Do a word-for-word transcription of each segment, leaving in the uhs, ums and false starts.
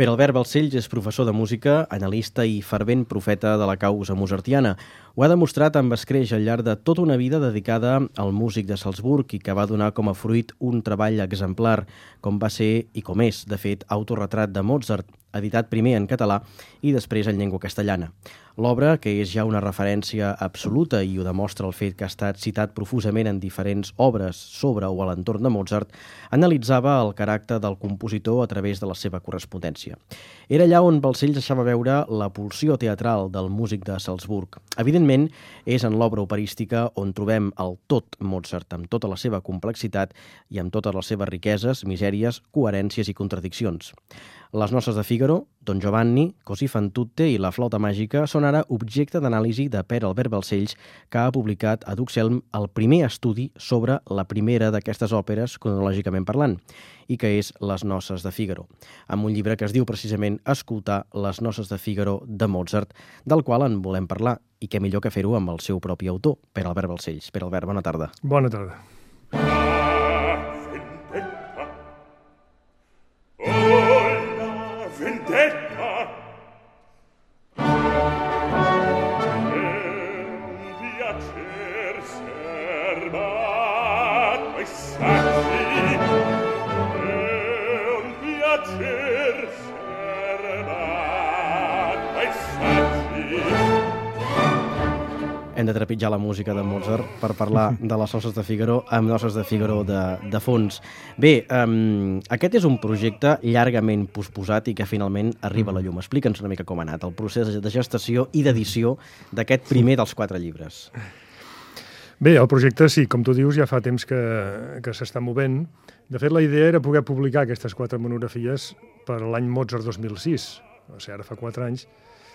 Pere Albert Balcells és professor de música, analista i fervent profeta de la causa mozartiana. Ho ha demostrat amb escreix al llarg de tota una vida dedicada al músic de Salzburg i que va donar com a fruit un treball exemplar, com va ser i com és, de fet, Autorretrat de Mozart, editat primer en català i després en llengua castellana. L'obra, que és ja una referència absoluta i ho demostra el fet que ha estat citat profusament en diferents obres sobre o a l'entorn de Mozart, analitzava el caràcter del compositor a través de la seva correspondència. Era allà on Balcells deixava veure la pulsió teatral del músic de Salzburg. Evidentment, és en l'obra operística on trobem el tot Mozart, amb tota la seva complexitat i amb totes les seves riqueses, misèries, coherències i contradiccions. Les noces de Fígaro, Don Giovanni, Così fan tutte i La flauta màgica són ara objecte d'anàlisi de Pere Albert Balcells, que ha publicat a Duxelm el primer estudi sobre la primera d'aquestes òperes, cronològicament parlant, i que és Les noces de Fígaro, amb un llibre que es diu precisament Escoltar les noces de Fígaro de Mozart, del qual en volem parlar, i què millor que fer-ho amb el seu propi autor, Pere Albert Balcells. Pere Albert, bona tarda. Bona tarda. Hem de trepitjar la música de Mozart per parlar de les noces de Fígaro amb noces de Fígaro de, de fons. Bé, um, aquest és un projecte llargament posposat i que finalment arriba a la llum. Explica'ns una mica com ha anat el procés de gestació i d'edició d'aquest primer dels quatre llibres. Bé, el projecte, sí, com tu dius, ja fa temps que, que s'està movent. De fet, la idea era poder publicar aquestes quatre monografies per l'any Mozart dos mil sis, o sigui, ara fa quatre anys,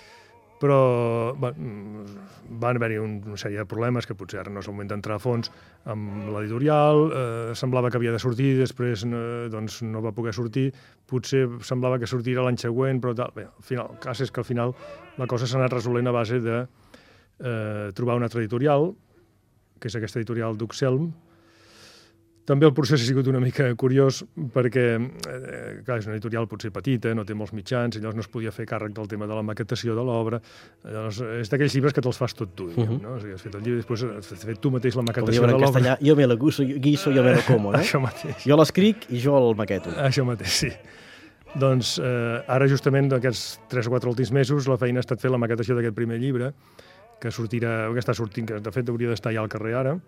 però va, van haver-hi un, una sèrie de problemes que potser ara no és el moment d'entrar a fons amb l'editorial, eh, semblava que havia de sortir, després eh, doncs no va poder sortir, potser semblava que sortirà l'any següent, però tal. Bé, al final, el cas és que al final la cosa s'ha anat resolent a base de eh, trobar una altra editorial, que és aquesta editorial Duxelm. També el procés ha sigut una mica curiós perquè, eh, clar, és una editorial potser petita, no té molts mitjans, i llavors no es podia fer càrrec del tema de la maquetació de l'obra. Llavors, és d'aquells llibres que te'ls fas tot tu, diguem, uh-huh. no? O sigui, has fet el llibre i després has fet tu mateix la maquetació de l'obra. Castellà, jo me la guiso, guiso jo me la como, no? Això mateix. Jo l'escric i jo el maqueto. Això mateix, sí. Doncs eh, ara justament d'aquests tres o quatre últims mesos la feina ha estat fer la maquetació d'aquest primer llibre, que sortirà, que està sortint, que de fet hauria d'estar ja al carrer ara,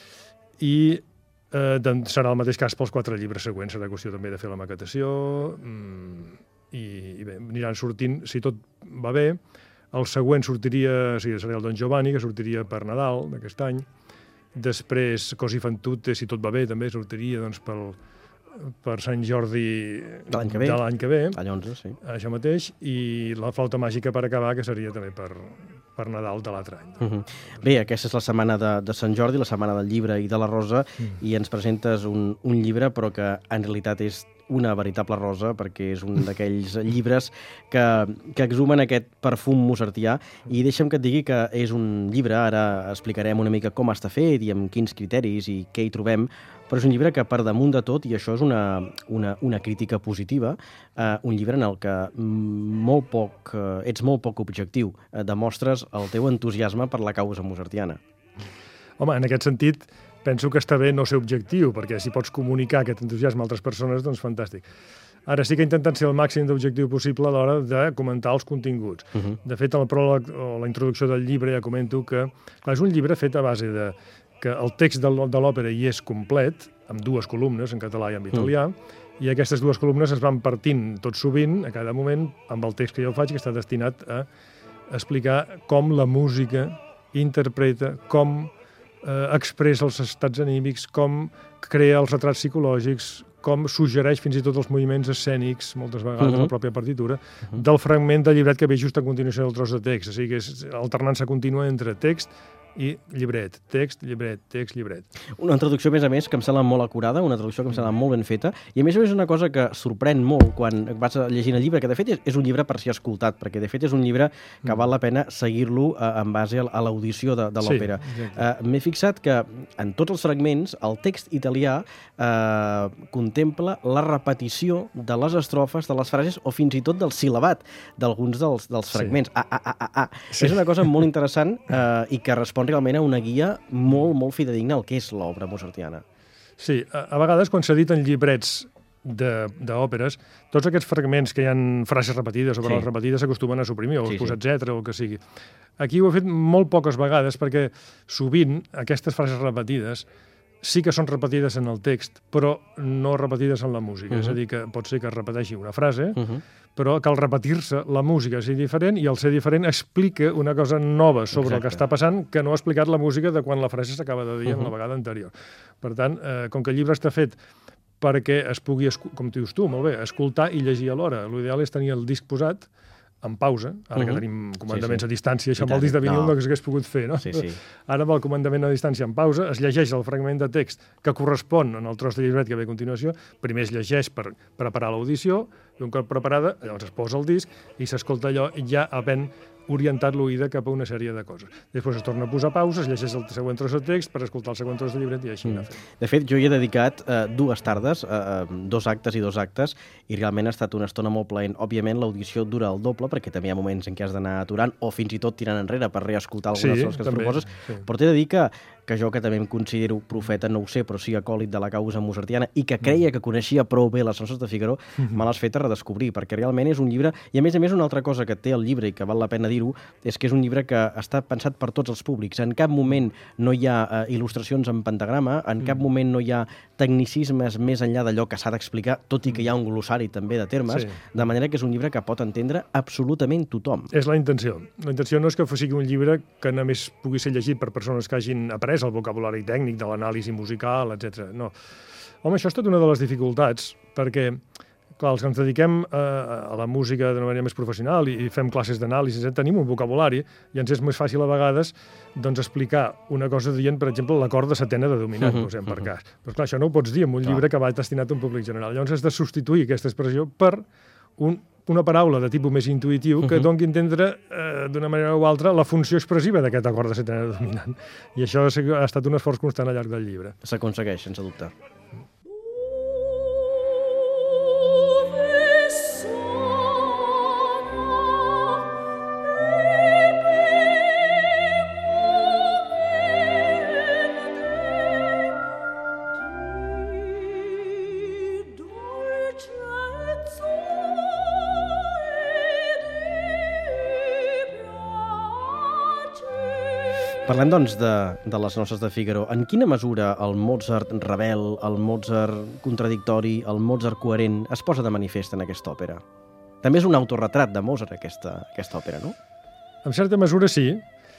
i Eh, doncs serà el mateix cas pels quatre llibres següents, serà qüestió també de fer la maquetació mm, i, i bé, aniran sortint, si tot va bé, el següent sortiria, o sigui, serà el Don Giovanni, que sortiria per Nadal d'aquest any, després Così fan tutte, si tot va bé, també sortiria doncs, pel, per Sant Jordi de l'any que ve, de l'any que ve, l'any onze, sí. Això mateix, i la flauta màgica per acabar, que seria també per... per Nadal de l'altre any. Uh-huh. Bé, aquesta és la setmana de, de Sant Jordi, la setmana del llibre i de la rosa, mm. i ens presentes un, un llibre, però que en realitat és una veritable rosa, perquè és un d'aquells llibres que, que exhumen aquest perfum mozartià, i deixa'm que et digui que és un llibre, ara explicarem una mica com està fet i amb quins criteris i què hi trobem, però és un llibre que per damunt de tot, i això és una, una, una crítica positiva, eh, un llibre en el que molt poc, eh, ets molt poc objectiu, eh, demostres el teu entusiasme per la causa mozartiana. Home, en aquest sentit, penso que està bé no ser objectiu, perquè si pots comunicar aquest entusiasme a altres persones, doncs fantàstic. Ara sí que he intentat ser el màxim d'objectiu possible a l'hora de comentar els continguts. Uh-huh. De fet, en el pròleg o la introducció del llibre ja comento que clar, és un llibre fet a base de que el text de l'òpera hi és complet, amb dues columnes, en català i en italià, uh-huh. i aquestes dues columnes es van partint tot sovint, a cada moment, amb el text que jo faig, que està destinat a explicar com la música interpreta, com eh, expressa els estats anímics, com crea els retrats psicològics, com suggereix fins i tot els moviments escènics, moltes vegades uh-huh. a la pròpia partitura, uh-huh. del fragment de llibret que ve just a continuació del tros de text. O sigui que és alternança contínua entre text, i llibret, text, llibret, text, llibret. Una traducció, a més a més, que em sembla molt acurada, una traducció que em sembla molt ben feta, i a més a més és una cosa que sorprèn molt quan vas llegint el llibre, que de fet és, és un llibre per ser escoltat, perquè de fet és un llibre que val la pena seguir-lo eh, en base a l'audició de, de l'òpera. Sí, eh, M'he fixat que en tots els fragments el text italià eh, contempla la repetició de les estrofes, de les frases o fins i tot del sil·labat d'alguns dels, dels fragments. Sí. Ah, ah, ah, ah, ah. Sí. És una cosa molt interessant eh, i que respon realment a una guia molt, molt fidedigna al que és l'obra mozartiana. Sí, a, a vegades quan s'editen llibrets d'òperes, tots aquests fragments que hi ha frases repetides o paraules sí. repetides s'acostumen a suprimir, o sí, posar sí. etcètera o el que sigui. Aquí ho he fet molt poques vegades perquè sovint aquestes frases repetides sí que són repetides en el text, però no repetides en la música. Uh-huh. És a dir, que pot ser que es repeteixi una frase, uh-huh. però que al repetir-se la música sigui diferent i al ser diferent explica una cosa nova sobre Exacte. El que està passant que no ha explicat la música de quan la frase s'acaba de dir uh-huh. en la vegada anterior. Per tant, eh, com que el llibre està fet perquè es pugui, com dius tu, molt bé, escoltar i llegir alhora. L'ideal és tenir el disc posat en pausa, ara uh-huh. que tenim comandaments sí, sí. a distància, això amb el disc de vinil no, no s'hagués pogut fer, no? Sí, sí. Ara amb el comandament a distància en pausa es llegeix el fragment de text que correspon en el tros de llibret que ve a continuació, primer es llegeix per preparar l'audició, i un cop preparada, llavors es posa el disc i s'escolta allò ja havent orientat l'oïda cap a una sèrie de coses. Després es torna a posar pausa, es llegeix el següent tros de text per escoltar el següent tros de llibret i així mm. anar fent. De fet, jo hi he dedicat eh, dues tardes, eh, dos actes i dos actes, i realment ha estat una estona molt plaent. Òbviament, l'audició dura el doble, perquè també hi ha moments en què has d'anar aturant o fins i tot tirant enrere per reescoltar algunes sí, coses que es també, proposes. Sí. Però t'he de dir que, que jo, que també em considero profeta, no ho sé, però sí acòlit de la causa mozartiana i que creia que coneixia prou bé les Noces de Figaro, mm-hmm. me l'has fet a redescobrir, perquè realment és un llibre... I a més a més, una altra cosa que té el llibre i que val la pena dir-ho, és que és un llibre que està pensat per tots els públics. En cap moment no hi ha eh, il·lustracions en pentagrama, en cap moment no hi ha tecnicismes més enllà d'allò que s'ha d'explicar, tot i que hi ha un glossari també de termes, sí. de manera que és un llibre que pot entendre absolutament tothom. És la intenció. La intenció no és que sigui un llibre que només pugui ser llegit per persones que hagin après el vocabulari tècnic de l'anàlisi musical, etcètera. No. Home, això és tot una de les dificultats, perquè clar, els que ens dediquem a, a la música d'una manera més professional i, i fem classes d'anàlisi, tenim un vocabulari i ens és més fàcil a vegades doncs, explicar una cosa dient, per exemple, l'acord de setena de dominant, uh-huh, posem per uh-huh. cas. Però clar, això no ho pots dir en un clar. llibre que va destinat a un públic general. Llavors has de substituir aquesta expressió per un, una paraula de tipus més intuïtiu que uh-huh. doni a entendre eh, d'una manera o altra la funció expressiva d'aquest acord de setena de dominant. I això ha estat un esforç constant al llarg del llibre. S'aconsegueix, sense dubte. Parlem, doncs, de, de les Noces de Figaro. En quina mesura el Mozart rebel, el Mozart contradictori, el Mozart coherent es posa de manifest en aquesta òpera? També és un autorretrat de Mozart, aquesta, aquesta òpera, no? En certa mesura, sí.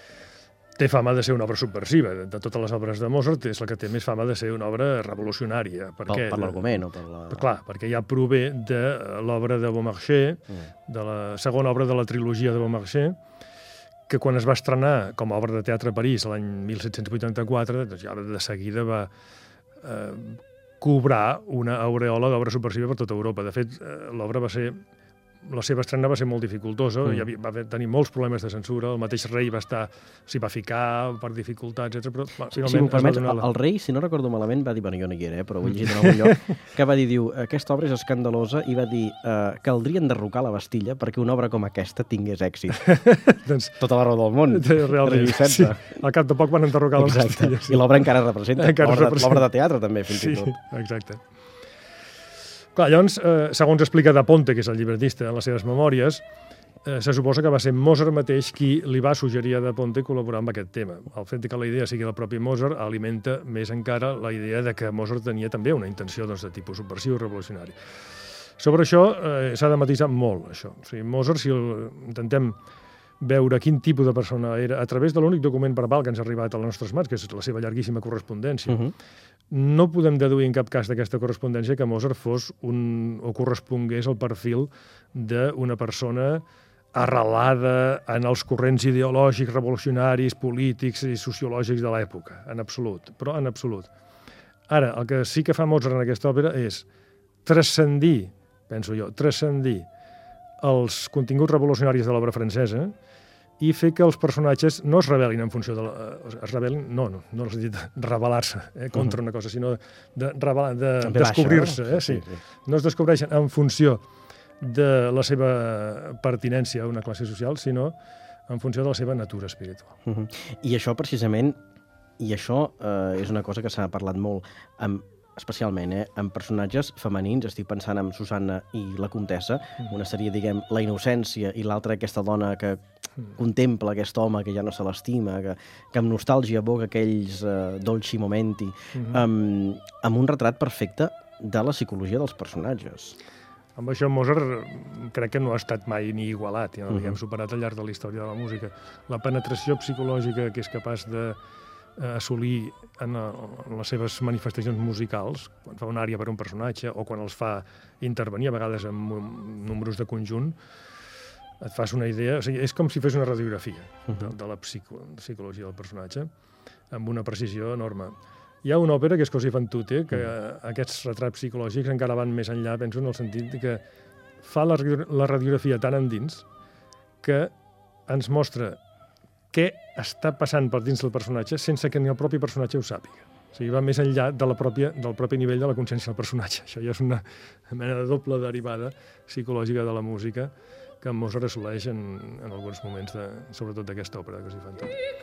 Té fama de ser una obra subversiva. De totes les obres de Mozart és la que té més fama de ser una obra revolucionària. Per, per l'argument o per la... Clar, perquè ja prové de l'obra de Beaumarchais, mm. de la segona obra de la trilogia de Beaumarchais, que quan es va estrenar com a obra de teatre a París l'any mil set-cents vuitanta-quatre, doncs ja de seguida va eh, cobrar una aureola d'obra subversiva per tota Europa. De fet, eh, l'obra va ser... La seva estrena va ser molt dificultosa, mm. hi havia, va tenir molts problemes de censura, el mateix rei va estar, s'hi va ficar per dificultats, etcètera. Però bueno, finalment... Si m'ho permets, la... el rei, si no recordo malament, va dir, bueno, jo no hi era, eh, però ho he llegit en algun lloc, que va dir, diu, aquesta obra és escandalosa, i va dir, eh, caldria enderrocar la Bastilla perquè una obra com aquesta tingués èxit. doncs... Tota la raó del món. Realment, sí. Al cap de poc van enderrocar la Bastilla. Sí. I l'obra encara representa, encara l'obra representa. de teatre també, fins sí, i tot. Exacte. Clar, llavors, eh, segons explica Da Ponte, que és el llibretista, en les seves memòries, eh, se suposa que va ser Mozart mateix qui li va suggerir a Da Ponte col·laborar amb aquest tema. El fet que la idea sigui del propi Mozart alimenta més encara la idea de que Mozart tenia també una intenció doncs, de tipus subversiu i revolucionari. Sobre això eh, s'ha de matisar molt, això. O sigui, Mozart, si el, intentem veure quin tipus de persona era a través de l'únic document verbal que ens ha arribat a les nostres mans, que és la seva llarguíssima correspondència, uh-huh. no podem deduir en cap cas d'aquesta correspondència que Mozart fos un, o correspongués al perfil d'una persona arrelada en els corrents ideològics, revolucionaris, polítics i sociològics de l'època, en absolut, però en absolut. Ara, el que sí que fa Mozart en aquesta òpera és transcendir, penso jo, transcendir els continguts revolucionaris de l'obra francesa i fer que els personatges no es rebel·lin en funció de... La, es rebel·lin, no, no, no és dit rebel·lar-se eh, contra una cosa, sinó de, de, de descobrir-se. Eh, sí. Sí, sí. No es descobreixen en funció de la seva pertinència a una classe social, sinó en funció de la seva natura espiritual. Uh-huh. I això, precisament, i això eh, és una cosa que s'ha parlat molt, amb, especialment, eh, amb personatges femenins, estic pensant en Susanna i la Comtessa, uh-huh. una seria, diguem, la innocència, i l'altra aquesta dona que uh-huh. contempla aquest home que ja no se l'estima, que, que amb nostàlgia evoca aquells eh, dolci momenti, uh-huh. amb, amb un retrat perfecte de la psicologia dels personatges. Amb això Mozart crec que no ha estat mai ni igualat, ja l'hem uh-huh. superat al llarg de la història de la música. La penetració psicològica que és capaç d'assolir en, en les seves manifestacions musicals, quan fa una ària per un personatge o quan els fa intervenir, a vegades en números de conjunt, et fas una idea... O sigui, és com si fes una radiografia uh-huh. de, de la psico, psicologia del personatge, amb una precisió enorme. Hi ha una òpera que és Così fan tutte, que mm. aquests retrats psicològics encara van més enllà, penso, en el sentit que fa la, la radiografia tan endins que ens mostra què està passant per dins del personatge sense que ni el propi personatge ho sàpiga. O sigui, va més enllà de la pròpia, del propi nivell de la consciència del personatge. Això ja és una mena de doble derivada psicològica de la música que Mozart assoleix en, en alguns moments, de, sobretot d'aquesta òpera de Così fan tutte.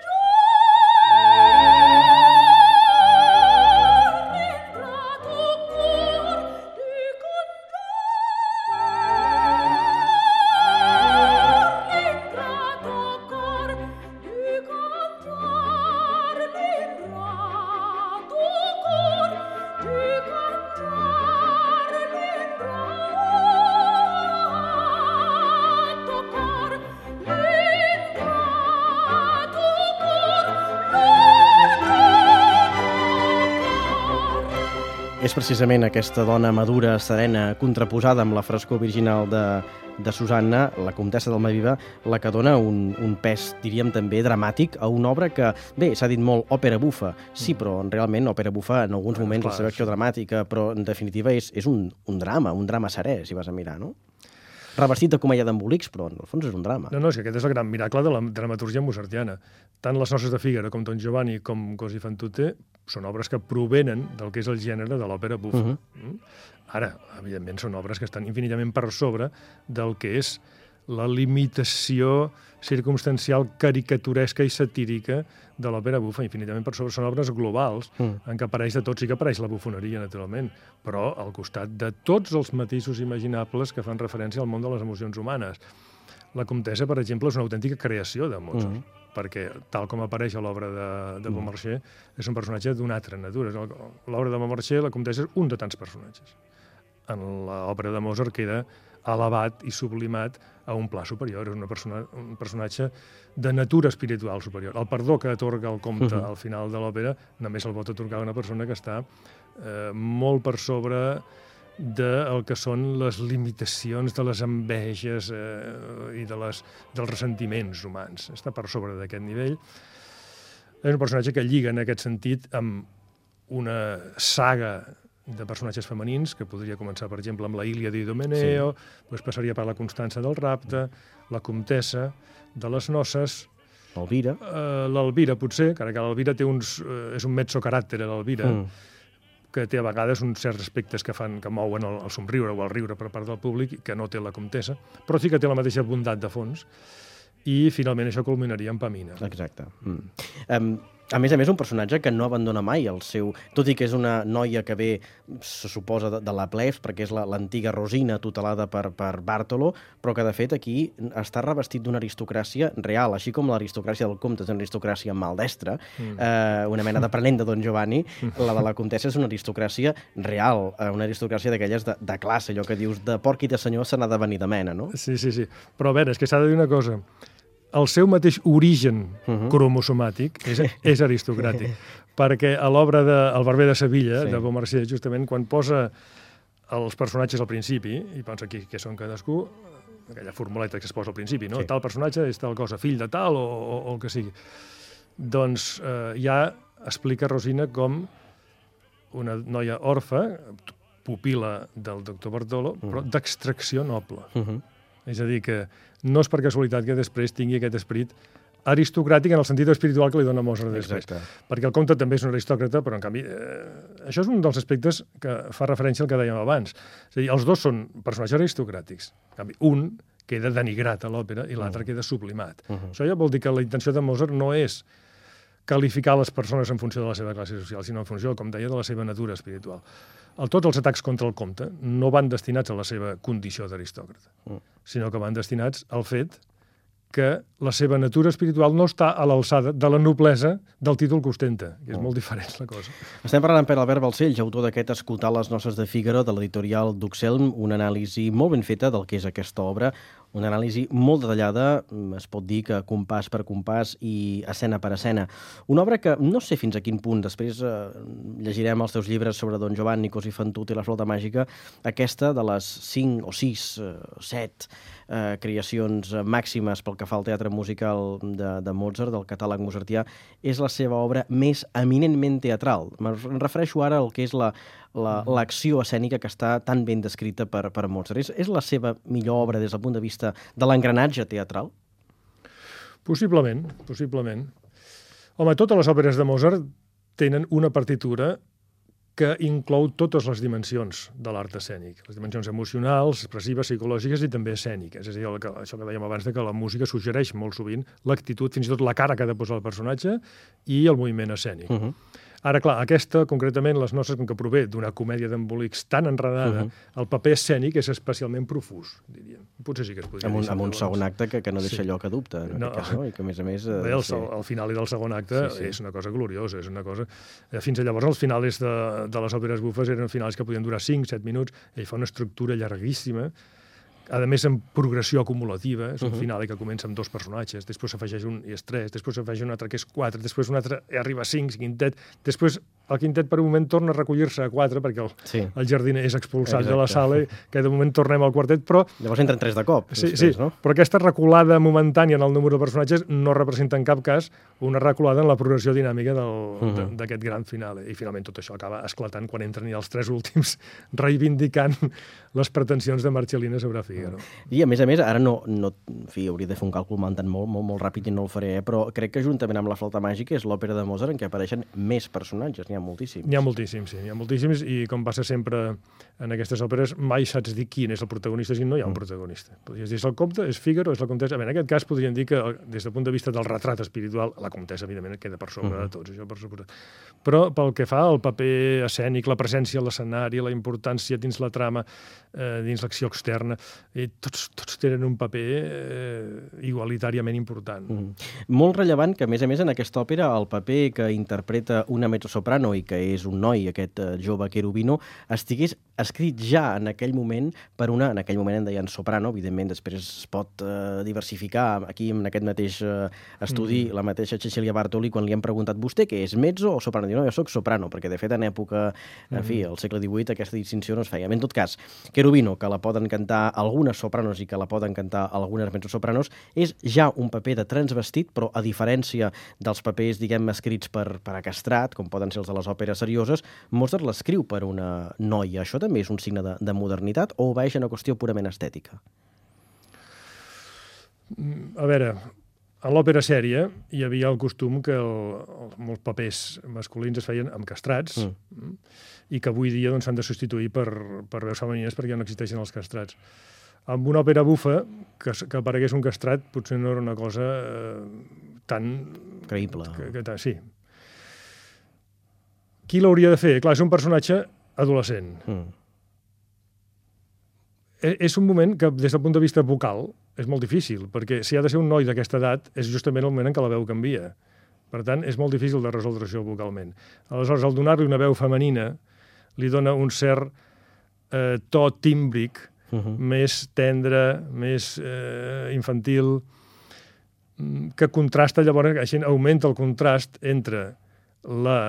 És precisament aquesta dona madura, serena, contraposada amb la frescor virginal de, de Susanna, la comtessa d'Almaviva, la que dona un, un pes, diríem també, dramàtic a una obra que, bé, s'ha dit molt òpera bufa, sí, però realment òpera bufa en alguns moments la seva acció dramàtica, però en definitiva és, és un, un drama, un drama serè, si vas a mirar, no? Revestit de comèdia d'embolics, però en el fons és un drama. No, no, és que aquest és el gran miracle de la dramaturgia mozartiana. Tant Les noces de Fígaro com Don Giovanni com Così fan tutte són obres que provenen del que és el gènere de l'òpera bufa. Uh-huh. Ara, evidentment, són obres que estan infinitament per sobre del que és la limitació circumstancial, caricaturesca i satírica de l'òpera bufa, infinitament per sobre. Són obres globals, mm. en què apareix de tot, sí que apareix la bufoneria, naturalment, però al costat de tots els matisos imaginables que fan referència al món de les emocions humanes. La Comtessa, per exemple, és una autèntica creació de Mozart, mm. perquè, tal com apareix a l'obra de, de Beaumarchais, és un personatge d'una altra natura. L'obra de Beaumarchais, la Comtessa, és un de tants personatges. En l'òpera de Mozart queda elevat i sublimat a un pla superior, és una persona, un personatge de natura espiritual superior. El perdó que atorga el comte uh-huh. al final de l'òpera només el pot atorgar una persona que està eh, molt per sobre del que són les limitacions de les enveges eh, i de les, dels ressentiments humans. Està per sobre d'aquest nivell. És un personatge que lliga en aquest sentit amb una saga de personatges femenins, que podria començar, per exemple, amb la Ilíada i Idomeneo, sí. Doncs passaria per la Constança del rapte, la Comtessa de les noces, l'Elvira, uh, l'Elvira potser, encara que l'Elvira té uns, uh, és un mezzo caràcter, l'Elvira, mm. que té a vegades uns certs aspectes que fan que mouen el, el somriure o el riure per part del públic, que no té la Comtessa, però sí que té la mateixa bondat de fons, i finalment això culminaria en Pamina. Exacte. Mm. Um, a més a més, un personatge que no abandona mai el seu... Tot i que és una noia que ve, se suposa, de, de la plebs, perquè és l'antiga la, Rosina tutelada per, per Bartolo, però que, de fet, aquí està revestit d'una aristocràcia real, així com l'aristocràcia del comte és una aristocràcia maldestra, mm. eh, una mena d'aprenent de Don Giovanni, la de la comtessa és una aristocràcia real, eh, una aristocràcia d'aquelles de, de classe, allò que dius, de porc i de senyor se n'ha de venir de mena, no? Sí, sí, sí. Però a veure, és que s'ha de dir una cosa. El seu mateix origen uh-huh. cromosomàtic és, és aristocràtic, perquè a l'obra de El barber de Sevilla, sí. de Beaumarchais, justament, quan posa els personatges al principi, i pensa aquí què són cadascú, aquella formuleta que es posa al principi, no? Sí. Tal personatge és tal cosa, fill de tal o, o, o el que sigui. Doncs eh, ja explica Rosina com una noia orfa, pupila del doctor Bartolo, mm. però d'extracció noble. Uh -huh. És a dir, que no és per casualitat que després tingui aquest esperit aristocràtic en el sentit espiritual que li dona Mozart després. Exacte. Perquè el comte també és un aristòcrata, però en canvi eh, això és un dels aspectes que fa referència al que dèiem abans. És a dir, els dos són personatges aristocràtics. En canvi, un queda denigrat a l'òpera i l'altre uh -huh. queda sublimat. Uh -huh. Això ja vol dir que la intenció de Mozart no és qualificar les persones en funció de la seva classe social, sinó en funció, com deia, de la seva natura espiritual. El, tots els atacs contra el comte no van destinats a la seva condició d'aristòcrata, uh -huh. sinó que van destinats al fet que la seva natura espiritual no està a l'alçada de la noblesa del títol que ostenta, que és molt diferent la cosa. Estem parlant amb Pere Albert Balcells, autor d'aquest Escoltar les noces de Fígaro, de l'editorial Duxelm, una anàlisi molt ben feta del que és aquesta obra, una anàlisi molt detallada, es pot dir que compàs per compàs i escena per escena. Una obra que no sé fins a quin punt, després eh, llegirem els teus llibres sobre Don Giovanni, Così fan tutte i la flauta màgica, aquesta de les cinc o sis, eh, set eh, creacions màximes pel que fa al teatre musical de, de Mozart, del catàleg mozartià, és la seva obra més eminentment teatral. Em refereixo ara al que és la l'acció escènica que està tan ben descrita per, per Mozart. És, és la seva millor obra des del punt de vista de l'engranatge teatral? Possiblement, possiblement. Home, totes les òperes de Mozart tenen una partitura que inclou totes les dimensions de l'art escènic. Les dimensions emocionals, expressives, psicològiques i també escèniques. És a dir, el que, això que dèiem abans, de que la música suggereix molt sovint l'actitud, fins i tot la cara que ha de posar el personatge i el moviment escènic. Uh -huh. Ara, clar, aquesta, concretament, les nostres, com que prové d'una comèdia d'embolics tan enredada, uh -huh. el paper escènic és especialment profús, diríem. Potser sí que es podria amb un, dir. Amb un segon acte que, que no deixa sí. lloc a dubte, en no. aquest cas, no? I que, a més a més... Bé, el, ser... el final del segon acte sí, sí. és una cosa gloriosa, és una cosa... Fins a llavors, els finals de, de les òperes bufes eren finals que podien durar cinc set minuts, ell fa una estructura llarguíssima, a més en progressió acumulativa, és un uh -huh. final que comença amb dos personatges, després s'afegeix un i és tres, després s'afegeix un altre que és quatre, després un altre i arriba a cinc, quintet, després el quintet per un moment torna a recollir-se a quatre perquè el, sí. el jardiner és expulsat Exacte. de la sala i que de moment tornem al quartet, però... Llavors entren tres de cop. Sí, després, sí, no? però aquesta reculada momentània en el número de personatges no representa en cap cas una reculada en la progressió dinàmica d'aquest uh -huh. gran final. I finalment tot això acaba esclatant quan entren ja els tres últims reivindicant les pretensions de Marcellina sobre Fígaro. I a més a més, ara no, no en fi, hauria de fer un càlcul mentant molt, molt, molt ràpid i no el faré, eh? Però crec que juntament amb la flauta màgica és l'òpera de Mozart en què apareixen més personatges, n'hi ha moltíssims. N'hi ha moltíssims, sí, n'hi ha moltíssims, i com passa sempre en aquestes òperes, mai saps dir quin és el protagonista, si no hi ha un protagonista. Podries dir, és el comte, és Fígaro, és la comtessa. Bé, en aquest cas podríem dir que, des del punt de vista del retrat espiritual, la comtessa, evidentment, queda per sobre de tots, això per suposat. Però pel que fa al paper escènic, la presència a l'escenari, la importància dins la trama, eh, dins l'acció externa, i tots, tots tenen un paper eh, igualitàriament important. Mm. Molt rellevant que, a més a més, en aquesta òpera, el paper que interpreta una mezzosoprano i que és un noi, aquest eh, jove Cherubino, estigués escrit ja en aquell moment per una, en aquell moment en deien soprano, evidentment després es pot eh, diversificar. Aquí, en aquest mateix eh, estudi, mm. la mateixa Cecilia Bartoli, quan li han preguntat vostè què és, mezzo o soprano? Diu, no, jo soc soprano, perquè de fet en època, en mm. fi, al segle divuit, aquesta distinció no es feia. En tot cas, Cherubino, que la poden cantar algunes sopranos i que la poden cantar algunes mezzosopranos, és ja un paper de transvestit, però a diferència dels papers, diguem, escrits per, per a castrat, com poden ser els de les òperes serioses, Mozart l'escriu per una noia. Això també és un signe de, de modernitat o obeeix a una qüestió purament estètica? A veure, en l'òpera sèria hi havia el costum que el, el, molts papers masculins es feien amb castrats mm. i que avui dia s'han doncs, de substituir per, per veus femenines perquè no existeixen els castrats. Amb una òpera bufa, que, que aparegués un castrat, potser no era una cosa eh, tan... creïble. Que, que, tan, sí. Qui l'hauria de fer? Clar, és un personatge adolescent. Mm. És un moment que, des del punt de vista vocal, és molt difícil, perquè si ha de ser un noi d'aquesta edat, és justament el moment en què la veu canvia. Per tant, és molt difícil de resoldre això vocalment. Aleshores, al donar-li una veu femenina, li dona un cert eh, to tímbric, uh-huh. més tendre, més eh, infantil, que contrasta llavors, així augmenta el contrast entre la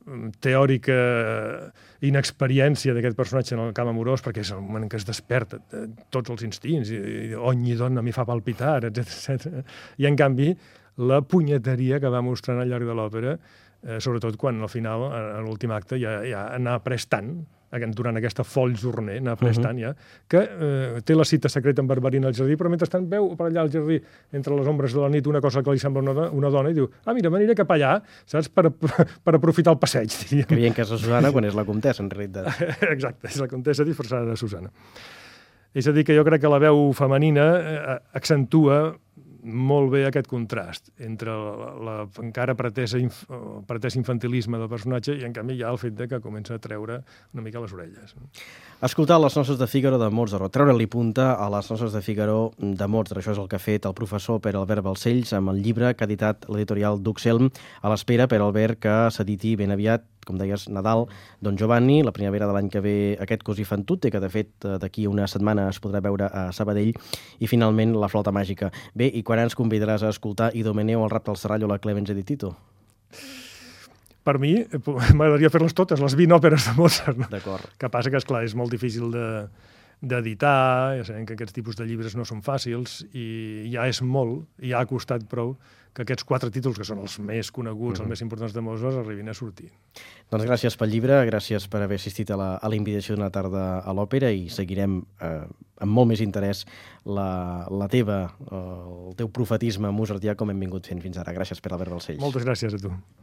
teòrica inexperiència d'aquest personatge en el camp amorós, perquè és el moment en què es desperta tots els instints, i, i ogni dona mi fa palpitar, etcètera. I, en canvi, la punyeteria que va mostrant al llarg de l'òpera, eh, sobretot quan al final, a l'últim acte, ja, ja n'ha après tant, durant aquesta foll jorner, n'ha après tant, ja, que eh, té la cita secreta amb Barberina al jardí, però mentrestant veu per allà al jardí, entre les ombres de la nit, una cosa que li sembla una, una dona, i diu, ah, mira, m'aniré cap allà, saps, per, per aprofitar el passeig, diríem. Que veient que és la Susana quan és la comtessa, en realitat. Exacte, és la comtessa disfressada de Susana. És a dir, que jo crec que la veu femenina eh, accentua molt bé aquest contrast entre la, la encara pretesa, inf, pretès infantilisme del personatge i, en canvi, hi ha el fet de que comença a treure una mica les orelles. Escoltar les noces de Fígaro de Mozart, o treure-li punta a les noces de Fígaro de Mozart. Això és el que ha fet el professor Pere Albert Balcells amb el llibre que ha editat l'editorial Duxelm, a l'espera, Pere Albert, que s'editi ben aviat, com deies, Nadal, Don Giovanni, la primavera de l'any que ve aquest Così fan tutte, que de fet d'aquí una setmana es podrà veure a Sabadell, i finalment La flauta màgica. Bé, i quan ens convidaràs a escoltar Idomeneo, el rap del Serrallo, la Clemens di Tito? Per mi, m'agradaria fer-les totes, les vint òperes de Mozart. No? D'acord. Que passa que, esclar, és molt difícil de d'editar, ja sabem que aquests tipus de llibres no són fàcils, i ja és molt, i ja ha costat prou que aquests quatre títols, que són els més coneguts, mm-hmm. els més importants de Mozart, arribin a sortir. Doncs gràcies pel llibre, gràcies per haver assistit a la, a la invitació d'una tarda a l'òpera, i seguirem eh, amb molt més interès la, la teva, eh, el teu profetisme mozartià, com hem vingut fent fins ara. Gràcies, Pere Albert Balcells. Moltes gràcies a tu.